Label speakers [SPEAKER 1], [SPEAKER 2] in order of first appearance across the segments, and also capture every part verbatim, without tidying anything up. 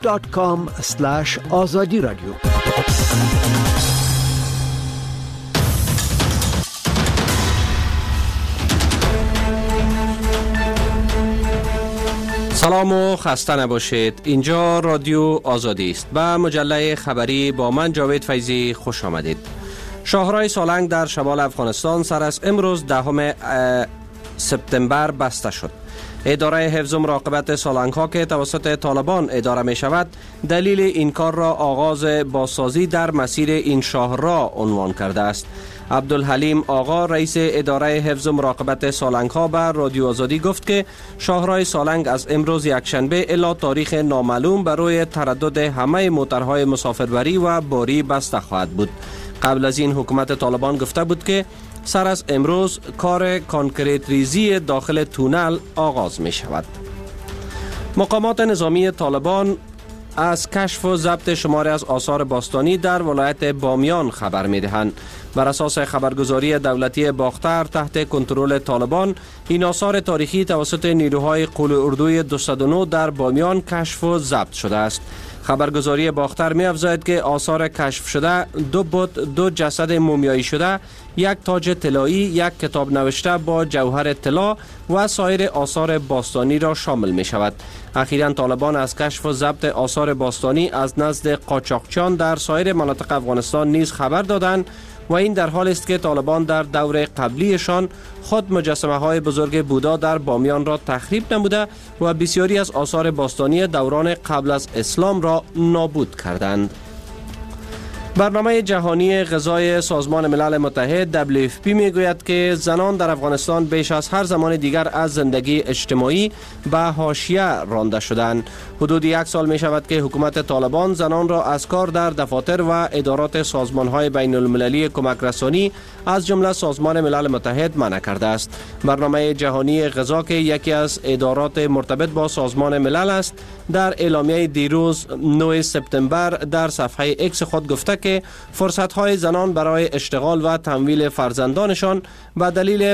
[SPEAKER 1] دات کام اسلش آزادی رادیو.
[SPEAKER 2] سلام و خسته نباشید. اینجا رادیو آزادی است و مجله خبری با من جاوید فیضی خوش آمدید. شاهراه سالنگ در شمال افغانستان سر از امروز دهم سپتامبر بسته شد. اداره حفظ و مراقبت سالنگ ها که توسط طالبان اداره می شود دلیل این کار را آغاز بازسازی در مسیر این شاهراه عنوان کرده است. عبدالحلیم آقا رئیس اداره حفظ و مراقبت سالنگ ها به رادیو آزادی گفت که شاهراه سالنگ از امروز یکشنبه الی تاریخ نامعلوم برای تردد همه موترهای مسافربری و باری بسته خواهد بود. قبل از این حکومت طالبان گفته بود که سر از امروز کار کانکریت ریزی داخل تونل آغاز می شود. مقامات نظامی طالبان از کشف و ضبط شماری از آثار باستانی در ولایت بامیان خبر می دهند. بر اساس خبرگزاری دولتی باختر تحت کنترل طالبان این آثار تاریخی توسط نیروهای قول اردوی دویست و نه در بامیان کشف و ضبط شده است. خبرگزاری باختر می افزاید که آثار کشف شده دو بت، دو جسد مومیایی شده، یک تاج طلایی، یک کتاب نوشته با جوهر طلا و سایر آثار باستانی را شامل می شود. اخیراً طالبان از کشف و ضبط آثار باستانی از نزد قاچاقچیان در سایر مناطق افغانستان نیز خبر دادند و این در حال است که طالبان در دور قبلیشان خود مجسمه های بزرگ بودا در بامیان را تخریب نموده و بسیاری از آثار باستانی دوران قبل از اسلام را نابود کردند. برنامه جهانی غذای سازمان ملل متحد دبلیو اف پی می گوید که زنان در افغانستان بیش از هر زمان دیگر از زندگی اجتماعی به حاشیه رانده شدند. حدود یک سال می شود که حکومت طالبان زنان را از کار در دفاتر و ادارات سازمان های بین المللی کمک رسانی از جمله سازمان ملل متحد منع کرده است. برنامه جهانی غذا که یکی از ادارات مرتبط با سازمان ملل است در اعلامیه دیروز نه سپتامبر در صفحه اکس خود گفته که فرصت‌های زنان برای اشتغال و تمویل فرزندانشان به دلیل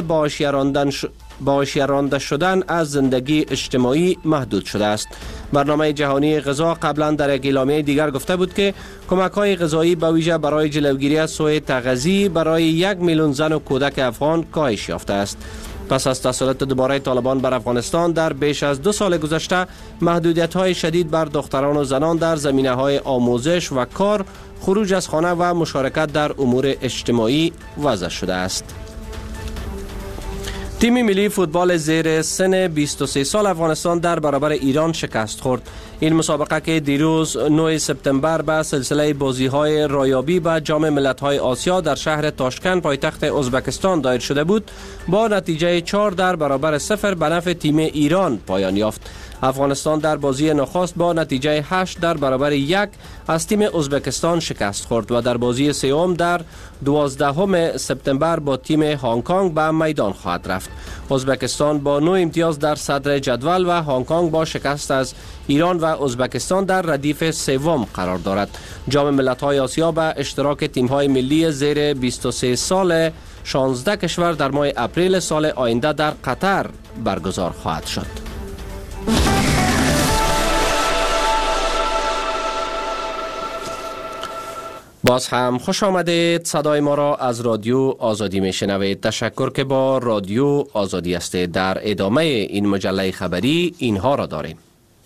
[SPEAKER 2] حاشیه رانده شدن از زندگی اجتماعی محدود شده است. برنامه جهانی غذا قبلا در یک اعلامیه دیگر گفته بود که کمک‌های غذایی به ویژه برای جلوگیری از سوء تغذیه برای یک میلیون زن و کودک افغان کاهش یافته است. پس از تسلط دوباره طالبان بر افغانستان در بیش از دو سال گذشته محدودیت‌های شدید بر دختران و زنان در زمینه‌های آموزش و کار، خروج از خانه و مشارکت در امور اجتماعی وضع شده است. تیم ملی فوتبال زیر سن بیست و سه سال افغانستان در برابر ایران شکست خورد. این مسابقه که دیروز نه سپتامبر به سلسله بازی‌های رایابی به جام ملت‌های آسیا در شهر تاشکند پایتخت ازبکستان دایر شده بود، با نتیجه چهار در برابر صفر به نفع تیم ایران پایان یافت. افغانستان در بازی نخست با نتیجه هشت در برابر یک از تیم ازبکستان شکست خورد و در بازی سوم در دوازدهم سپتامبر با تیم هنگ کنگ به میدان خواهد رفت. ازبکستان با نه امتیاز در صدر جدول و هنگ کنگ با شکست از ایران و ازبکستان در ردیف سوم قرار دارد. جام ملت‌های آسیا به اشتراک تیم‌های ملی زیر بیست و سه سال شانزده کشور در ماه اپریل سال آینده در قطر برگزار خواهد شد. باز هم خوش آمدید. صدای ما را از رادیو آزادی می شنوید. تشکر که با رادیو آزادی هستید. در ادامه این مجله خبری اینها را داریم.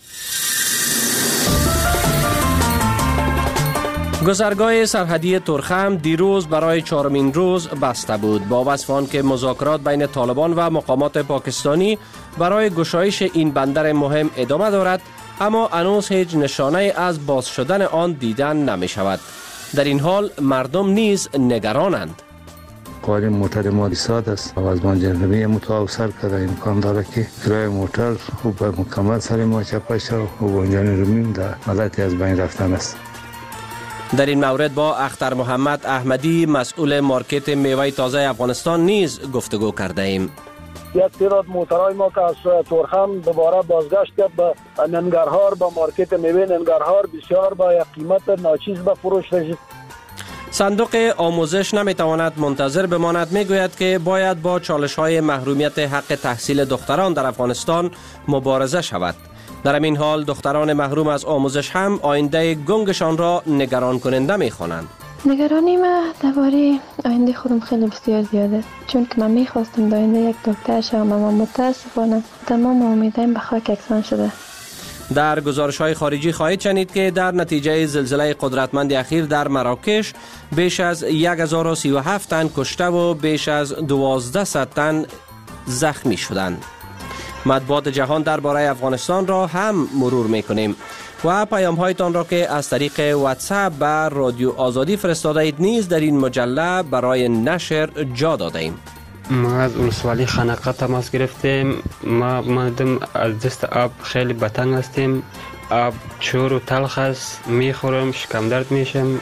[SPEAKER 2] گذرگاه سرحدی ترخم دیروز برای چهارمین روز بسته بود، با وصف آن که مذاکرات بین طالبان و مقامات پاکستانی برای گشایش این بندر مهم ادامه دارد، اما هنوز هیچ نشانه از باز شدن آن دیدن نمی شود. در این حال مردم نیز نگرانند.
[SPEAKER 3] قوانین موتر ما ساد است و از منجنبی متوسر کرده امکان داره که کرای موتر خوب مکمل سر ما چپه شد و منجنبی در حالتی از بین رفتن است.
[SPEAKER 2] در این مورد با اختر محمد احمدی مسئول مارکت میوه تازه افغانستان نیز گفتگو کرده ایم.
[SPEAKER 4] یک تعداد موترهای ما که از تورخم دوباره بازگشت کرد به ننگرهار، به مارکت میوه ننگرهار بسیار با یک قیمت ناچیز به فروش رسید.
[SPEAKER 2] صندوق آموزش نمیتواند منتظر بماند. میگوید که باید با چالش‌های محرومیت حق تحصیل دختران در افغانستان مبارزه شود. در این حال دختران محروم از آموزش هم آینده گنگشان را نگران کننده می خوانند.
[SPEAKER 5] نگرانی ما درباره آینده خودم خیلی بسیار زیاده، چون که من میخواستم در آینده یک دکتر شوم اما متاسفانه تمام امیدم به خاک یکسان شده.
[SPEAKER 2] در گزارش‌های خارجی خواهید شنید که در نتیجه زلزله قدرتمند اخیر در مراکش بیش از هزار و سی و هفت تن کشته و بیش از دوازده تن زخمی شدند. مطبوعات جهان درباره افغانستان را هم مرور می‌کنیم و پیام‌هایتان را که از طریق واتساپ به رادیو آزادی فرستاده اید نیز در این مجله برای نشر جا داده ایم.
[SPEAKER 6] ما از ولسوالی خانقه تماس گرفتیم. ما مادم از دست آب خیلی بتنگ هستیم. آب چور و تلخ است، میخورم شکم درد میشم.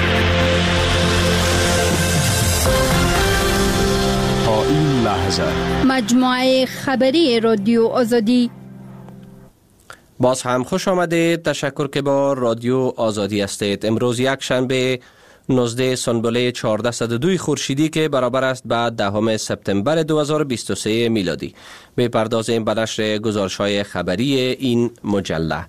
[SPEAKER 1] تا این لحظه
[SPEAKER 7] مجموعه خبری رادیو آزادی.
[SPEAKER 2] باز هم خوش آمدید. تشکر که با رادیو آزادی هستید. امروز یک شنبه نوزده سنبله چهارصد و دو خورشیدی که برابر است با دهم سپتامبر دو هزار و بیست و سه میلادی. بپردازیم به نشر گزارش‌های خبری این مجله.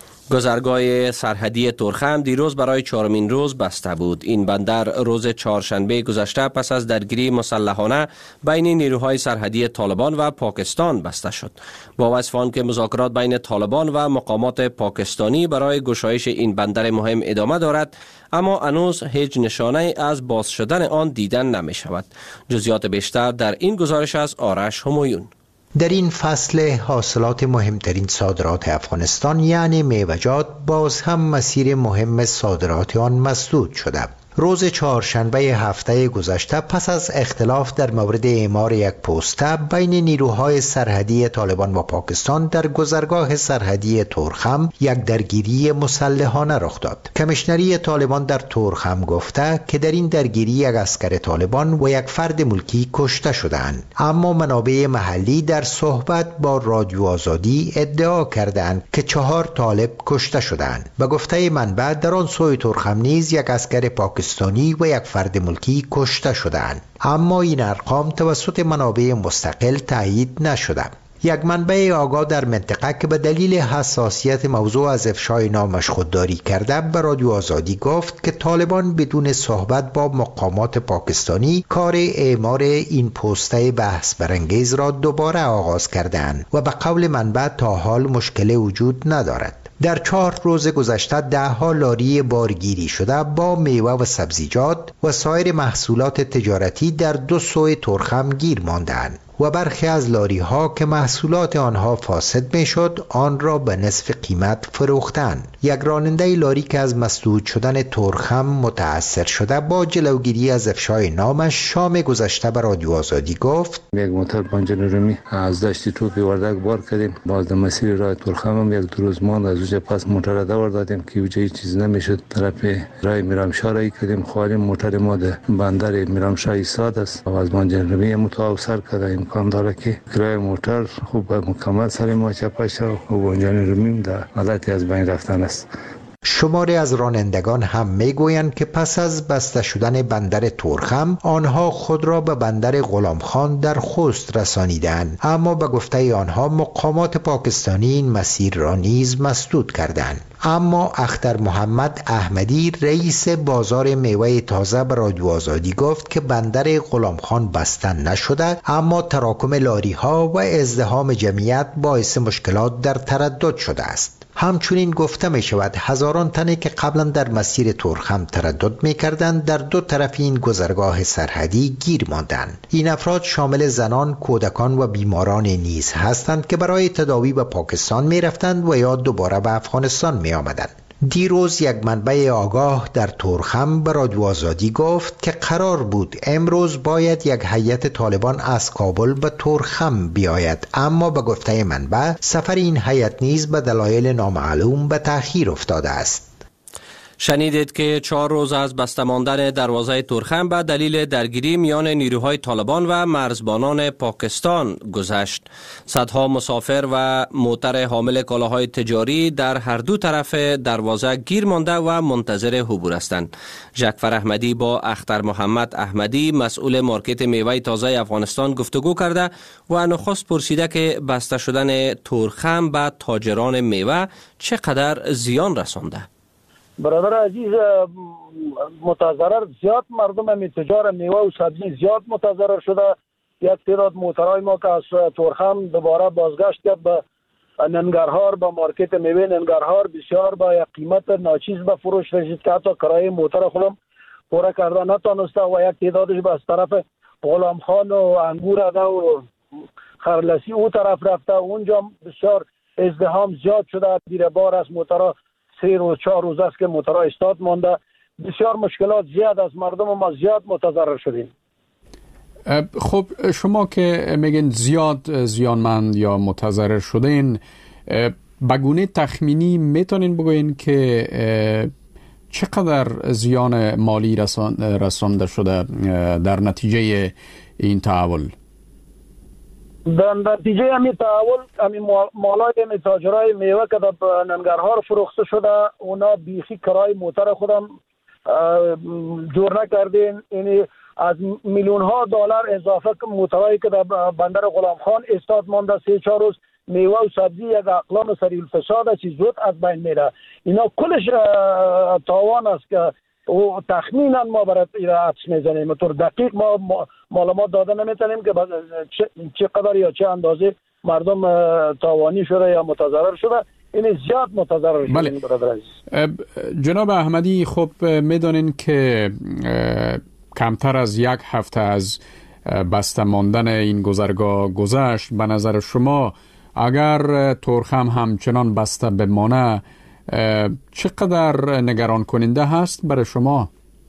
[SPEAKER 2] گذرگاه سرحدی تورخم دیروز برای چهارمین روز بسته بود. این بندر روز چهارشنبه گذشته پس از درگیری مسلحانه بین نیروهای سرحدی طالبان و پاکستان بسته شد. با وصف آن که مذاکرات بین طالبان و مقامات پاکستانی برای گشایش این بندر مهم ادامه دارد، اما هنوز هیچ نشانه از باز شدن آن دیدن نمی شود. جزئیات بیشتر در این گزارش از آرش همایون.
[SPEAKER 8] در این فصل حاصلات مهمترین صادرات افغانستان یعنی میوه‌جات باز هم مسیر مهم صادرات آن مسدود شده. روز چهارشنبه هفته گذشته پس از اختلاف در مورد اعمار یک پوسته بین نیروهای سرحدی طالبان و پاکستان در گذرگاه سرحدی تورخم یک درگیری مسلحانه رخ داد. کمیشنری طالبان در تورخم گفته که در این درگیری یک اسکر طالبان و یک فرد ملکی کشته شدند، اما منابع محلی در صحبت با رادیو آزادی ادعا کردند که چهار طالب کشته شدند. به گفته منبع در آن سوی تورخم نیز یک اسکر پاکستانی و یک فرد ملکی کشته شدند، اما این ارقام توسط منابع مستقل تایید نشده. یک منبع آگاه در منطقه که به دلیل حساسیت موضوع از افشای نامش خودداری کرده به رادیو آزادی گفت که طالبان بدون صحبت با مقامات پاکستانی کار اعمار این پوسته بحث برانگیز را دوباره آغاز کردند و به قول منبع تا حال مشکل وجود ندارد. در چهار روز گذشته ده ها لاری بارگیری شده با میوه و سبزیجات و سایر محصولات تجارتی در دو سوی تورخم گیر ماندند و برخی از لاری ها که محصولات آنها فاسد می شد آن را به نصف قیمت فروختند. یک راننده لاری که از مسدود شدن تورخم متأثر شده با جلوگیری از افشای نامش شام گذشته به رادیو آزادی گفت:
[SPEAKER 3] یک موتر بانجان رومی از دشت توپی وردک بار کردیم، باز در مسیر راه تورخم هم یک دو روز ماند از اونجا پس موتر را دور دادیم که اونجا هیچ چیز نمیشد. طرف راه میرامشاه را کردیم، خواهیم موتر ما در بندر میرامشاه ایستاد است و از بانجان رومی متاثر کرده. امکان داره که کرایه موتر خوب مکمل سر ما چپه شد و بانجان رومی در حالتی از بین رفتن است.
[SPEAKER 8] شماری از رانندگان هم میگویند که پس از بسته شدن بندر تورخم آنها خود را به بندر غلامخان در خوست رسانیدند، اما به گفته آنها مقامات پاکستانی این مسیر را نیز مسدود کردند. اما اختر محمد احمدی رئیس بازار میوه تازه به رادیو آزادی گفت که بندر غلامخان بسته نشده، اما تراکم لاری ها و ازدحام جمعیت باعث مشکلات در تردد شده است. همچنین گفته می شود هزاران تنی که قبلا در مسیر تورخم تردد می کردند در دو طرف این گذرگاه سرحدی گیر ماندند. این افراد شامل زنان، کودکان و بیماران نیز هستند که برای تداوی به پاکستان می رفتند و یا دوباره به افغانستان می آمدند. دیروز یک منبع آگاه در تورخم به رادیو آزادی گفت که قرار بود امروز باید یک هیئت طالبان از کابل به تورخم بیاید، اما به گفته منبع سفر این هیئت نیز به دلایل نامعلوم به تأخیر افتاده است.
[SPEAKER 2] شنیدید که چهار روز از بسته ماندن دروازه تورخم به دلیل درگیری میان نیروهای طالبان و مرزبانان پاکستان گذشت. صدها مسافر و موتر حامل کالاهای تجاری در هر دو طرف دروازه گیر مانده و منتظر عبور هستند. جعفر احمدی با اختر محمد احمدی مسئول مارکت میوه تازه افغانستان گفتگو کرده و نخست پرسیده که بسته شدن تورخم به تاجران میوه چقدر زیان رسانده.
[SPEAKER 4] برادر عزیز، متضرر زیاد مردم همی تجار میوه و سبزی زیاد متضرر شده. یک تعداد موترهای ما که از تورخم دوباره بازگشت کرد به ننگرهار، به مارکت میوه ننگرهار، بسیار با یک قیمت ناچیز به فروش رسید که حتی کرایه موتر خودم پوره کرده نتانسته و یک تعدادش به از طرف غلام خان و انگور اده و خرلسی او طرف رفته. اونجا بسیار ازدحام زیاد شده. دیر بار از موترها سه روز چهار روز است که موترها استاد مانده. بسیار مشکلات زیاد از مردم ما زیاد متضرر شدیم.
[SPEAKER 1] خب شما که میگین زیاد زیانمند یا متضرر شدین، بگونه تخمینی میتونین بگوین که چقدر زیان مالی رسان رسانده شده در نتیجه این تحول؟
[SPEAKER 4] در نتیجه همین تحول همین مالای همین تاجرای میوه که در ننگرهار فروخته شده، اونا بیخی کرای موتر خودم جور نکردین. یعنی از میلیون ها دلار اضافه موترایی که در بندر غلام خان استاد مانده سه چهار روز میوه و سبزی یک اقلام سریع الفساد چیز زود از بین میره. اینا کلش تاوان است که او تخمینا ما برای حدس میزنیم. طور دقیق ما معلومات داده نمیتونیم که چه قدر یا چه اندازه مردم تاوانی شده یا متضرر شده. این زیاد متضرر شده.
[SPEAKER 1] بله. جناب احمدی، خب میدونین که کمتر از یک هفته از بسته ماندن این گذرگاه گذشت. به نظر شما اگر تورخم همچنان بسته بمانه چقدر نگران کننده هست برای شما؟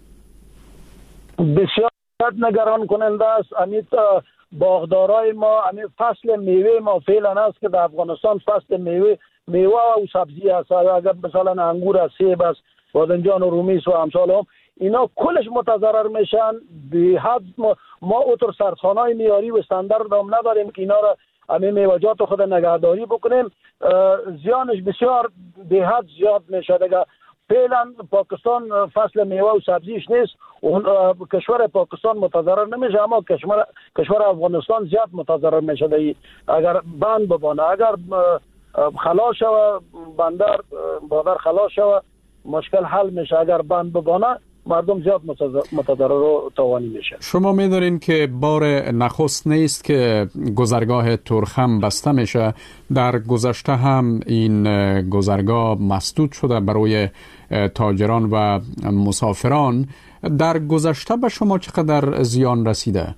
[SPEAKER 4] بسیار نگران کننده است. امیت باغدارای ما، امیت فصل میوه ما فعلا است که در افغانستان فصل میوه میوه و سبزی است. اگر مثلا انگور است، سیب است، بادنجان و رومیس و امثال هم، اینا کلش متضرر میشن. به حد ما, ما اوتر سرخانه‌های معیاری و استاندارد هم نداریم که اینا را همه میوه‌جات خود نگهداری بکنیم. زیانش بسیار به حد زیاد میشه. دیگه فعلا پاکستان فصل میوه و سبزیش نیست. اون کشور پاکستان متضرر نمیشه، اما کشور کشور افغانستان زیاد متضرر میشه. اگر بند ببانه، اگر خلاص شوه بندر بادر خلاص شوه، مشکل حل میشه. اگر بند ببانه مردم زیاد متضرر و تاوانی میشه.
[SPEAKER 1] شما میدارین که بار نخست نیست که گذرگاه تورخم بسته میشه. در گذشته هم این گذرگاه مسدود شده برای تاجران و مسافران. در گذشته به شما چقدر زیان رسیده؟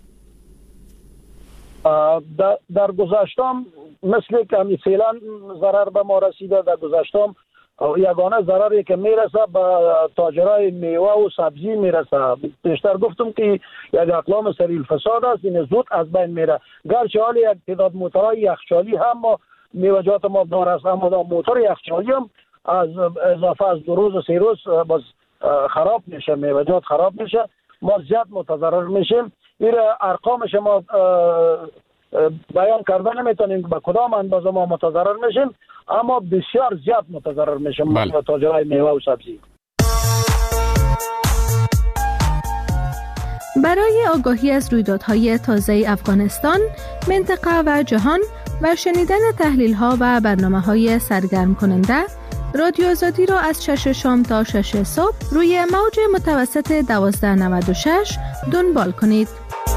[SPEAKER 4] در, در گذشته هم مثل که همی فعلا ضرر به ما رسیده. در گذشته هم یگانه ضرری که میرسه به تاجرای میوه و سبزی میرسه. بیشتر گفتم که یک اقلام سریع الفساد است، این زود از بین میره. گرچه حالی یک تعداد موترهای یخچالی هم ما میوه‌جات ما دارست، اما موتر یخچالی هم از اضافه از دو روز و سه روز باز خراب میشه، میوه‌جات خراب میشه. ما زیاد متضرر میشیم. این ارقامش ما بیان کردن نمیتونیم به کدام اندازه ما متضرر میشیم، اما بسیار زیاد متضرر میشیم. بله. تاجرای میوه و سبزی.
[SPEAKER 9] برای آگاهی از رویدادهای تازه افغانستان، منطقه و جهان و شنیدن تحلیل‌ها و برنامه‌های سرگرم کننده، رادیو آزادی را از شش شام تا شش صبح روی موج متوسط دوازده نود و شش دنبال کنید.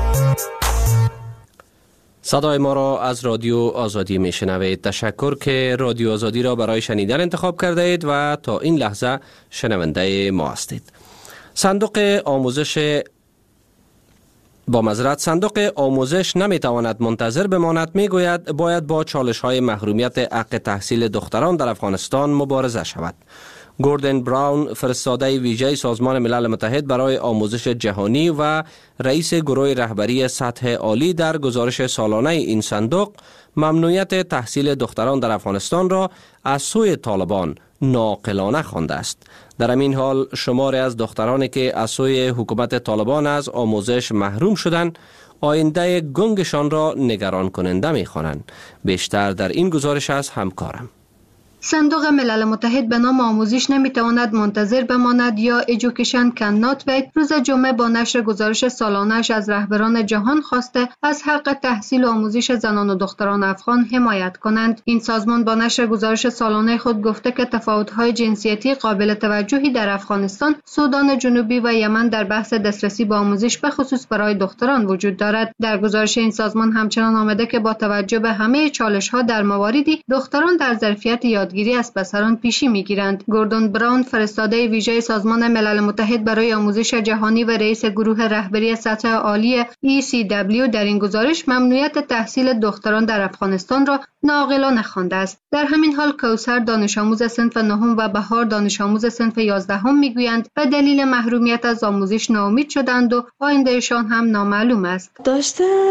[SPEAKER 2] صدای ما را از رادیو آزادی می شنوید. تشکر که رادیو آزادی را برای شنیدن انتخاب کرده اید و تا این لحظه شنونده ما هستید. صندوق آموزش با معذرت صندوق آموزش نمی تواند منتظر بماند. می گوید باید با چالش های محرومیت حق تحصیل دختران در افغانستان مبارزه شود. گوردن براون، فرستاده ویژه سازمان ملل متحد برای آموزش جهانی و رئیس گروه رهبری سطح عالی، در گزارش سالانه این صندوق ممنوعیت تحصیل دختران در افغانستان را از سوی طالبان ناعاقلانه خوانده است. در همین حال شماری از دخترانی که از سوی حکومت طالبان از آموزش محروم شدند آینده گنگشان را نگران کننده می خوانند. بیشتر در این گزارش از همکارم.
[SPEAKER 10] صندوق ملل متحد به نام آموزش نمیتواند منتظر بماند یا ایژوکیشن کانات ویت روز جمعه با نشر گزارش سالانه‌اش از رهبران جهان خواسته از حق تحصیل و آموزش زنان و دختران افغان حمایت کنند. این سازمان با نشر گزارش سالانه خود گفته که تفاوت‌های جنسیتی قابل توجهی در افغانستان، سودان جنوبی و یمن در بحث دسترسی به آموزش به خصوص برای دختران وجود دارد. در گزارش این سازمان همچنان آمده که با توجه به همه چالش‌ها در مواردی دختران در ظرفیت یادگیری از پسران پیشی میگیرند. گوردون براون فرستاده ویژه سازمان ملل متحد برای آموزش جهانی و رئیس گروه رهبری سطح عالی ای سی دبلیو در این گزارش ممنوعیت تحصیل دختران در افغانستان را ناعاقلانه خوانده است. در همین حال کوثر دانش آموز صنف نهم و بهار دانش آموز صنف یازدهم میگویند به دلیل محرومیت از آموزش ناامید شدند و آیندهشان هم نامعلوم است.
[SPEAKER 11] داشتن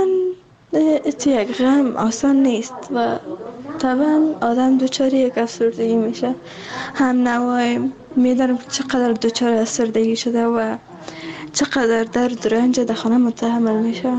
[SPEAKER 11] یک غم آسان نیست و طبعا آدم دوچار یک افسردگی میشه. هم نوایم میدارم چقدر دوچار افسردگی شده و چقدر درد و رنج در خانه متحمل میشه.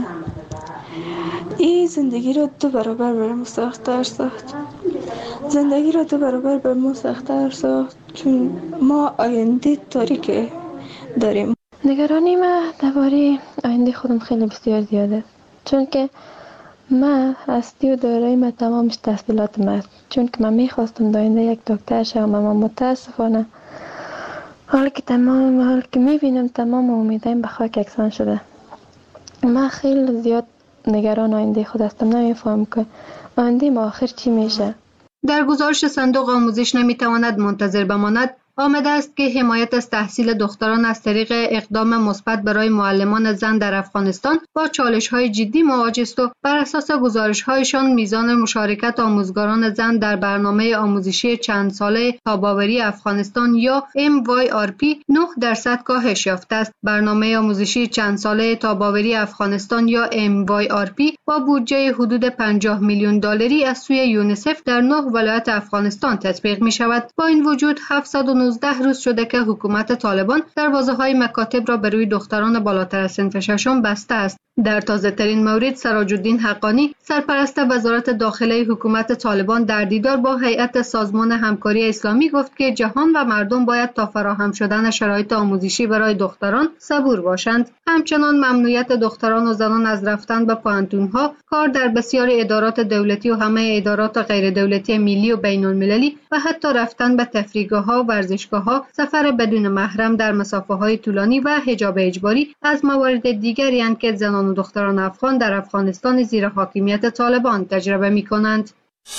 [SPEAKER 11] این زندگی رو دو برابر برام سخت‌تر ساخت. زندگی رو دو برابر برام سخت‌تر ساخت چون ما آینده تاریک داریم.
[SPEAKER 5] نگرانی من درباره آینده خودم خیلی بسیار زیاده، چون که من هستی و دارایی من تمامش تحصیلات من است. چون که من میخواستم داینده یک دکتر شوم اما متاسفانه حالا که تمام حالا که میبینم تمام امیدایم به خاک یکسان شده. من خیلی زیاد نگران آینده خود هستم. نمیفهم که آینده ما آخر چی میشه.
[SPEAKER 10] در گزارش صندوق آموزش نمیتواند منتظر بماند آمده است که حمایت از تحصیل دختران از طریق اقدام مثبت برای معلمان زن در افغانستان با چالش‌های جدی مواجه است و بر اساس گزارش‌هایشان میزان مشارکت آموزگاران زن در برنامه آموزشی چند ساله تاب‌آوری افغانستان یا ام وای آر پی نه درصد کاهش یافته است. برنامه آموزشی چند ساله تاب‌آوری افغانستان یا ام وای آر پی با بودجه حدود پنجاه میلیون دلاری از سوی یونیسف در نه ولایت افغانستان تطبیق می‌شود. با این وجود هفتصد و نوزده روز شده که حکومت طالبان دروازه‌های مکاتب را به روی دختران بالاتر از صنف ششم بسته است. در تازه‌ترین مورد سراج الدین حقانی سرپرست وزارت داخله حکومت طالبان در دیدار با هیئت سازمان همکاری اسلامی گفت که جهان و مردم باید تا فراهم شدن شرایط آموزشی برای دختران صبور باشند. همچنان ممنوعیت دختران و زنان از رفتن به پوهنتون‌ها، کار در بسیاری ادارات دولتی و همه ادارات غیر دولتی ملی و بین‌المللی و حتی رفتن به تفریحگاه‌ها، ورزشگاه‌ها، سفر بدون محرم در مسافه‌های طولانی و حجاب اجباری از موارد دیگری اند که زنان و دختران افغان در افغانستان زیر حاکمیت طالبان تجربه می‌کنند.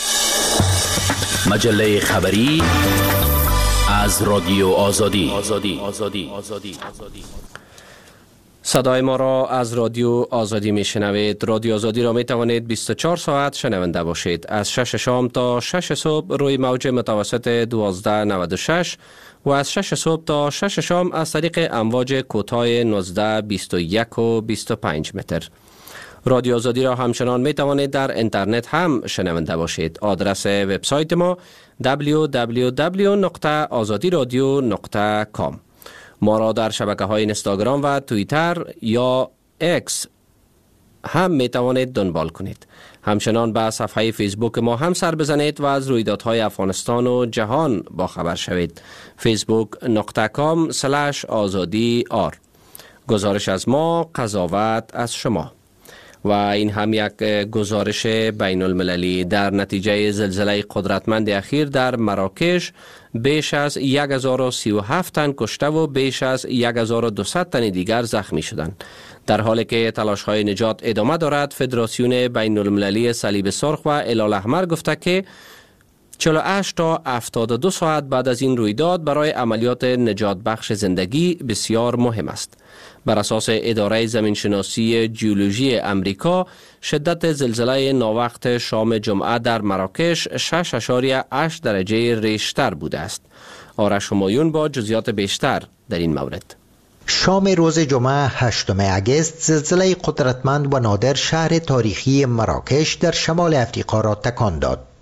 [SPEAKER 12] مجله خبری از رادیو آزادی. آزادی. آزادی. آزادی. آزادی.
[SPEAKER 2] صدای ما را از رادیو آزادی میشنوید. رادیو آزادی را می توانید بیست و چهار ساعت شنونده باشید. از شش شام تا شش صبح روی موج متوسط دوازده نود و شش و از شش صبح تا شش شام از طریق امواج کوتاه نوزده بیست و یک و بیست و پنج متر. رادیو آزادی را همچنان می توانید در اینترنت هم شنونده باشید. آدرس وبسایت ما دبلیو دبلیو دبلیو نقطه آزادی رادیو نقطه کام. ما را در شبکه‌های اینستاگرام و توییتر یا اکس هم می توانید دنبال کنید. همچنان به صفحه فیسبوک ما هم سر بزنید و از رویدادهای افغانستان و جهان با خبر شوید. فیسبوک نقطه کام سلش آزادی آر. گزارش از ما، قضاوت از شما. و این هم یک گزارش بین المللی. در نتیجه زلزله قدرتمند اخیر در مراکش بیش از هزار و سی و هفت تن کشته و بیش از هزار و دویست تن دیگر زخمی شدند. در حالی که تلاش‌های نجات ادامه دارد، فدراسیون بین المللی صلیب سرخ و هلال احمر گفته که چهل و هشت تا هفتاد و دو ساعت بعد از این رویداد برای عملیات نجات بخش زندگی بسیار مهم است. بر اساس اداره زمینشناسی جیولوژی امریکا، شدت زلزله ناوقت شام جمعه در مراکش شش اشاریه هشت درجه ریشتر بوده است. آرش همایون با جزئیات بیشتر در این مورد.
[SPEAKER 8] شام روز جمعه هشتم اگست زلزله قدرتمند و نادر شهر تاریخی مراکش در شمال افریقا را تکان داد.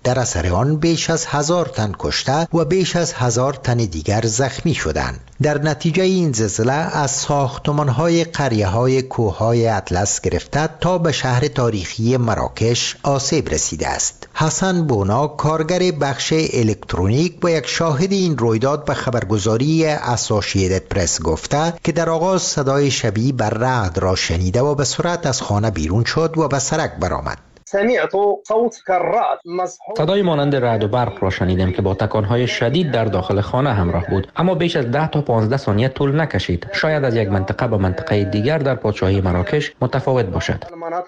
[SPEAKER 8] در اثر آن بیش از هزار تن کشته و بیش از هزار تن دیگر زخمی شدند. در نتیجه این زلزله از ساختمان‌های قریه‌های کوههای اطلس گرفته تا به شهر تاریخی مراکش آسیب رسیده است. حسن بونا، کارگر بخش الکترونیک و یک شاهد این رویداد به خبرگزاری اسوسییتد پرس گفته که در آغاز صدای شبیه بر رعد را شنیده و به سرعت از خانه بیرون شد و به سرک برآمد.
[SPEAKER 13] صدای مانند رعد و برق را شنیدم که با تکانهای شدید در داخل خانه همراه بود، اما بیش از ده تا پانزده ثانیه طول نکشید. شاید از یک منطقه به منطقه دیگر در پادشاهی مراکش متفاوت باشد.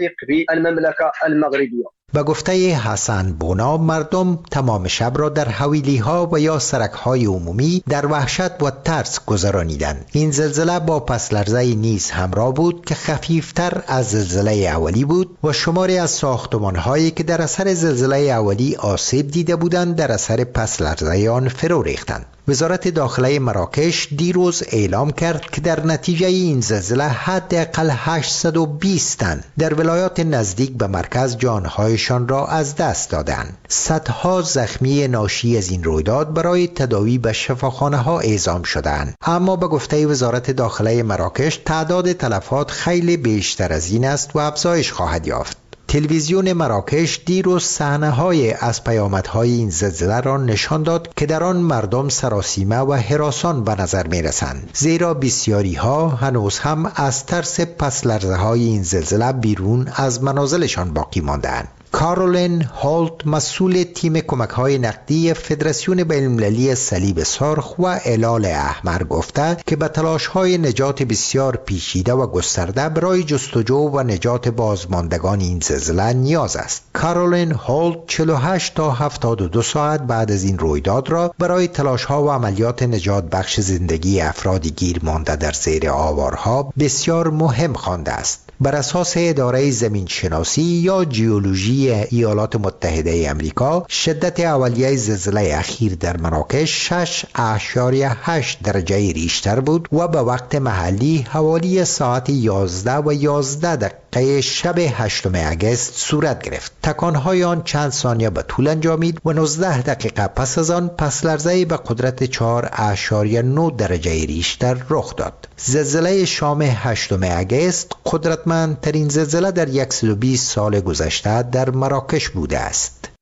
[SPEAKER 8] به گفته حسن بونا، مردم تمام شب را در حویلی‌ها و یا سرک‌های عمومی در وحشت و ترس گذرانیدند. این زلزله با پس لرزه نیز همراه بود که خفیفتر از زلزله اولی بود و شماری از ساختمان‌هایی که در اثر زلزله اولی آسیب دیده بودند در اثر پس لرزه آن فرو ریختند. وزارت داخله مراکش دیروز اعلام کرد که در نتیجه این زلزله حداقل هشتصد و بیست تن در ولایات نزدیک به مرکز جانهایشان را از دست دادند. صدها زخمی ناشی از این رویداد برای تداوی به شفاخانه ها اعزام شدند، اما به گفته وزارت داخله مراکش تعداد تلفات خیلی بیشتر از این است و افزایش خواهد یافت. تلویزیون مراکش دیروز صحنه‌های از پیامدهای این زلزله را نشان داد که در آن مردم سراسیمه و هراسان به نظر می‌رسند، زیرا بسیاری ها هنوز هم از ترس پس لرزه های این زلزله بیرون از منازلشان باقی مانده‌اند. کارولین هولت، مسئول تیم کمک‌های نقدی فدراسیون بین‌المللی صلیب سرخ و هلال احمر گفته که به تلاش‌های نجات بسیار پیچیده و گسترده برای جستجو و نجات بازماندگان این زلزله نیاز است. کارولین هولت چهل و هشت تا هفتاد و دو ساعت بعد از این رویداد را برای تلاش‌ها و عملیات نجات بخش زندگی افرادی گیر مانده در زیر آوارها بسیار مهم خوانده است. بر اساس اداره زمین شناسی یا جیولوژی ایالات متحده امریکا، شدت اولیه زلزله اخیر در مراکش شش اعشاریه هشت درجه ریشتر بود و به وقت محلی حوالی ساعت یازده و یازده دقیقه شب هشتم اگست صورت گرفت. تکانهای آن چند ثانیه به طول انجامید و نوزده دقیقه پس از آن پس لرزه به قدرت چهار اعشاریه نه درجه ریشتر رخ داد. زلزله شام هشتم اگست قدرتمندترین زلزله در صد و بیست سال گذشته در مراکش بوده است.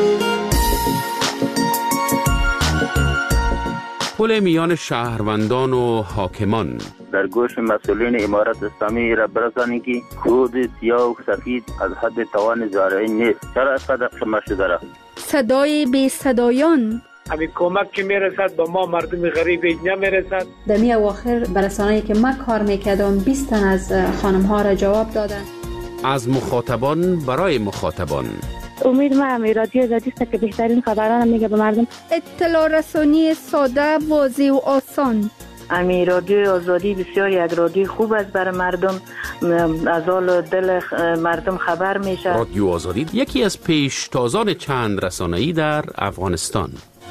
[SPEAKER 12] پل میان شهروندان و حاکمان
[SPEAKER 14] در گوش مسئولین امارت اسلامی را برسانی که خود سیاه و سفید از حد توان زارعی نیست. چرا از قدر شما شده را؟
[SPEAKER 7] صدای بی صدایان
[SPEAKER 15] همین کمک که میرسد با ما مردم غریب اینجا میرسد.
[SPEAKER 16] در می اواخر برسانه‌ای که ما کار میکردم بیست تن از خانم ها را جواب دادن.
[SPEAKER 12] از مخاطبان برای مخاطبان.
[SPEAKER 17] امید ما هم رادیو آزادی است که بهترین خبران میگه به مردم.
[SPEAKER 7] اطلاع رسانی ساده، واضح و آسان.
[SPEAKER 18] امی رادیو آزادی بسیار یک رادیو خوب است برای مردم، از حال دل مردم خبر میشه.
[SPEAKER 12] رادیو آزادی یکی از پیشتازان چند رسانه‌ای در افغانستان.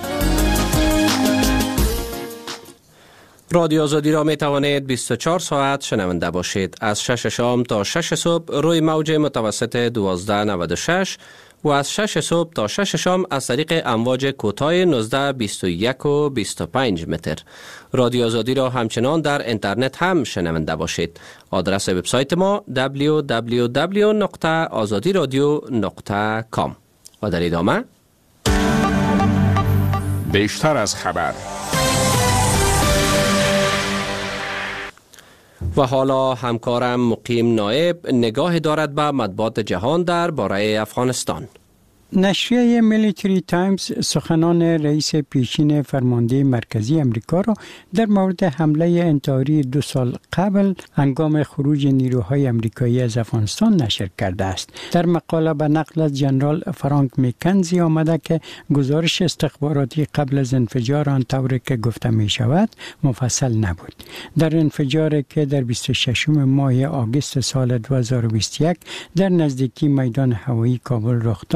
[SPEAKER 2] رادیو آزادی را می توانید بیست و چهار ساعت شنونده باشید. از شش شام تا شش صبح روی موج متوسط دوازده نود و شش و از شش صبح تا شش شام از طریق امواج کوتاه نوزده بیست و یک و بیست و پنج متر. رادیو آزادی را همچنان در اینترنت هم شنونده باشید. آدرس وبسایت ما دبلیو دبلیو دبلیو نقطه آزادی رادیو نقطه کام. و در ادامه
[SPEAKER 1] بیشتر از خبر.
[SPEAKER 2] و حالا همکارم مقیم نایب نگاه دارد به مطبوعات جهان در باره افغانستان.
[SPEAKER 19] نشریه میلیتری تایمز سخنان رئیس پیشین فرمانده مرکزی امریکا را در مورد حمله انتحاری دو سال قبل هنگام خروج نیروهای امریکایی از افغانستان نشر کرده است. در مقاله به نقل از جنرال فرانک مکنزی آمده که گزارش استخباراتی قبل از انفجار آن طوری که گفته می شود مفصل نبود. در انفجاری که در بیست و ششم ماه آگوست سال دو هزار و بیست و یک در نزدیکی میدان هوایی کابل رخ داد،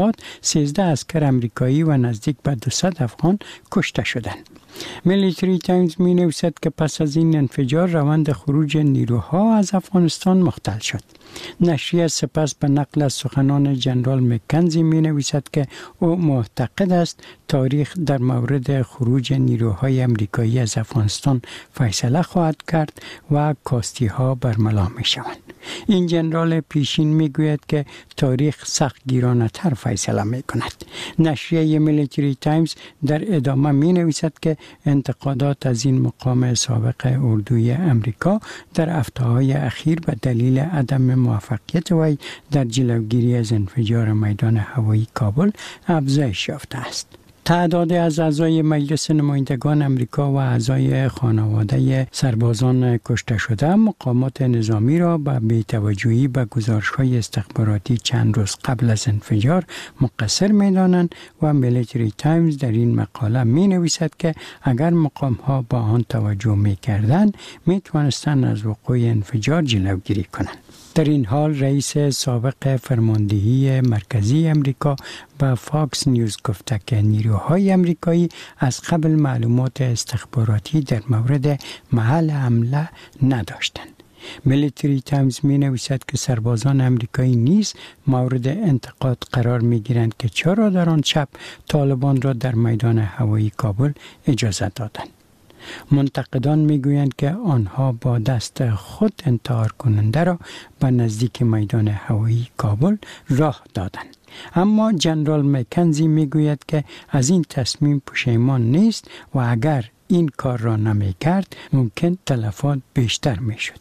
[SPEAKER 19] سیزده اسکر امریکایی و نزدیک به دویست افغان کشته شدند. میلیتری تایمز می نویسد که پس از این انفجار روند خروج نیروها از افغانستان مختل شد. نشریه سپس به نقل از سخنان جنرال مکنزی می نویسد که او معتقد است تاریخ در مورد خروج نیروهای امریکایی از افغانستان فیصله خواهد کرد و کاستی ها برملا می شوند. این جنرال پیشین می گوید که تاریخ سخت گیرانه تر فیصله می کند. نشریه میلیتری تایمز در ادامه می نویسد که انتقادات از این مقام سابق اردوی امریکا در هفته‌های اخیر به دلیل عدم موفقیت وی در جلوگیری از انفجار میدان هوایی کابل افزایش یافته است. تعداد از اعضای مجلس نمایندگان امریکا و اعضای خانواده سربازان کشته شده مقامات نظامی را به بی‌توجهی به گزارش‌های استخباراتی چند روز قبل از انفجار مقصر می‌دانند و میلیتری تایمز در این مقاله می‌نویسد که اگر مقام‌ها با آن توجه می‌کردند می‌توانستند از وقوع انفجار جلوگیری کنند. در این حال رئیس سابق فرماندهی مرکزی امریکا به فاکس نیوز گفته که نیروهای امریکایی از قبل معلومات استخباراتی در مورد محل حمله نداشتند. میلیتری تایمز می نویسد که سربازان امریکایی نیز مورد انتقاد قرار می گیرند که چرا در آن شب طالبان را در میدان هوایی کابل اجازه دادند. منتقدان میگویند که آنها با دست خود انتحار کننده را به نزدیک میدان هوایی کابل راه دادند. اما جنرال مکنزی میگوید که از این تصمیم پشیمان نیست و اگر این کار را نمی کرد ممکن تلفات بیشتر می شد.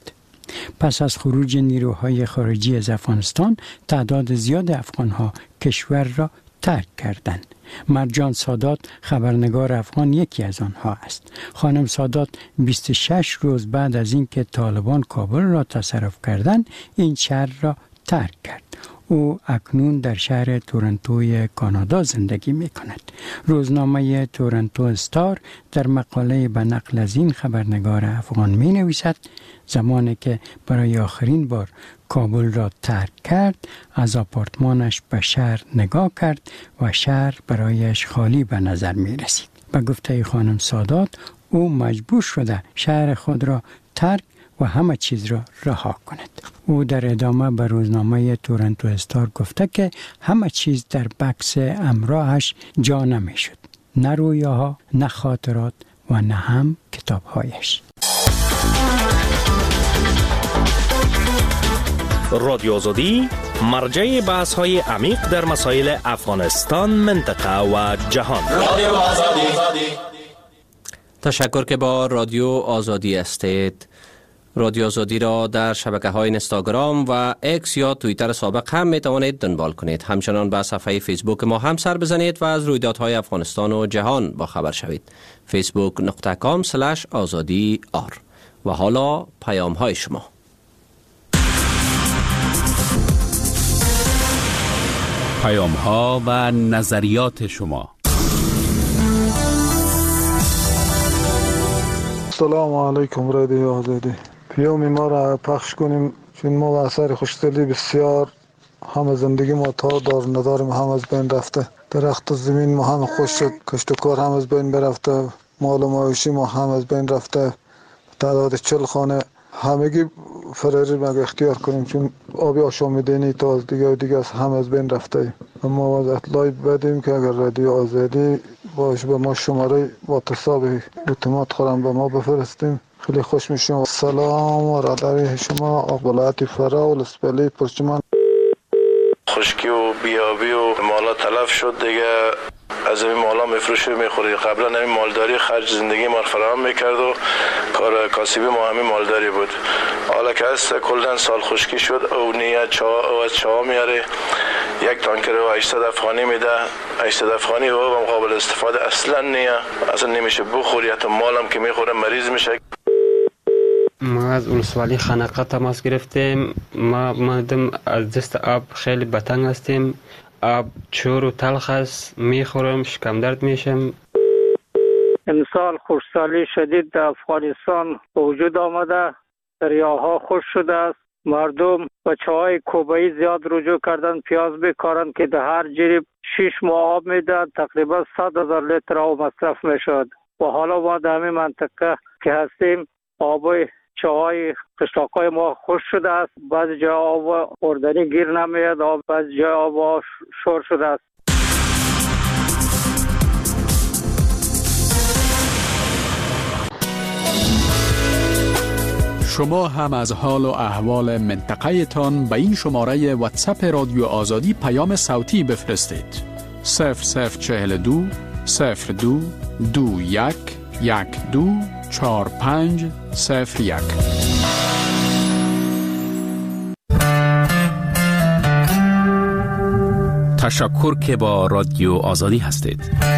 [SPEAKER 19] پس از خروج نیروهای خارجی از افغانستان تعداد زیاد افغانها کشور را ترک کردند. مرجان سادات خبرنگار افغان یکی از آنها است. خانم سادات بیست و شش روز بعد از اینکه طالبان کابل را تصرف کردند این شهر را ترک کرد. او اکنون در شهر تورنتوی کانادا زندگی می کند. روزنامه تورنتو استار در مقاله به نقل از این خبرنگار افغان می نویسد زمانی که برای آخرین بار کابل را ترک کرد از آپارتمانش به شهر نگاه کرد و شهر برایش خالی به نظر می رسید. به گفته خانم سادات او مجبور شده شهر خود را ترک و همه چیز را رها کند. او در ادامه به روزنامه تورنتو استار گفته که همه چیز در بکس همراهش جا نمی شد. نه رویاها، نه خاطرات و نه هم کتابهایش.
[SPEAKER 12] رادیو آزادی مرجع بحث های عمیق در مسائل افغانستان، منطقه و جهان. رادیو آزادی.
[SPEAKER 2] تشکر که با رادیو آزادی هستید. رادیو آزادی را در شبکه های اینستاگرام و اکس یا توییتر سابق هم می توانید دنبال کنید. همچنان به صفحه فیسبوک ما هم سر بزنید و از رویدادهای افغانستان و جهان با خبر شوید. فیسبوک نقطه کام سلش آزادی آر. و حالا پیام های شما.
[SPEAKER 12] پیام ها و نظریات شما.
[SPEAKER 20] سلام علیکم رادیو آزادی. پیام ما را پخش کنیم چون ما و اثر خوشدلی بسیار هم زندگی ما تا دار نداریم، هم از بین رفته. درخت و زمین ما هم خوش شد، کشت و کار هم از بین برفته، مال و معاشی ما هم از بین رفته. تعداد چل خانه همگی فراری مگه اختیار کنیم چون آبی آشامیدنی تا از دیگه و دیگه از هم از بین رفته. اما از اطلاعی بدیم که اگر رادیو آزادی باشه به ما شماره واتصاب اتومات خورم به ما بفرستیم خیلی خوش میشیم. سلام و رادوی شما اقبالات فراول اسپلی پرچمان.
[SPEAKER 21] خشکی و بیابی و مالا تلف شد دیگه، از این مالا میفروشی میخوری. قبلا همین مالداری خرج زندگی ما فراهم میکرد و کار کاسبی ما همین مالداری بود. حالا که هست کلن سال خشکی شد او نیه چا او از چا میاره یک تانکر و هشتصد افغانی میده. هشتصد افغانی و مقابل استفاده اصلا نیه، اصلا نمیشه بخوری. حتی مالم که میخوره مریض میشه.
[SPEAKER 6] ما از ولسوالی خنقه تماس گرفتیم. ما مادم از دست آب خیلی بتنگ هستیم. آب چور و تلخ است، میخورم شکم درد میشم.
[SPEAKER 4] امسال خشکسالی شدید در افغانستان وجود آمده، دریاها خشک شده است،
[SPEAKER 15] مردم به چای کوبایی زیاد رجوع کردن، پیاز بکارن که در هر جریب شش ماه آب میدن، تقریبا صد هزار لیتر آب مصرف میشد. و حالا ما در همین منطقه که هستیم آب چای قشلاقای ما خوش شده است، بعضی جای آب خوردنی گیر نمیاد، بعضی جای آب شور شده است.
[SPEAKER 1] شما هم از حال و احوال منطقه تان به این شماره واتساپ رادیو آزادی پیام صوتی بفرستید. صفر صفر چهل دو صفر دو دو یک یک دو چهار پنج صفر یک.
[SPEAKER 12] تشکر که با رادیو آزادی هستید.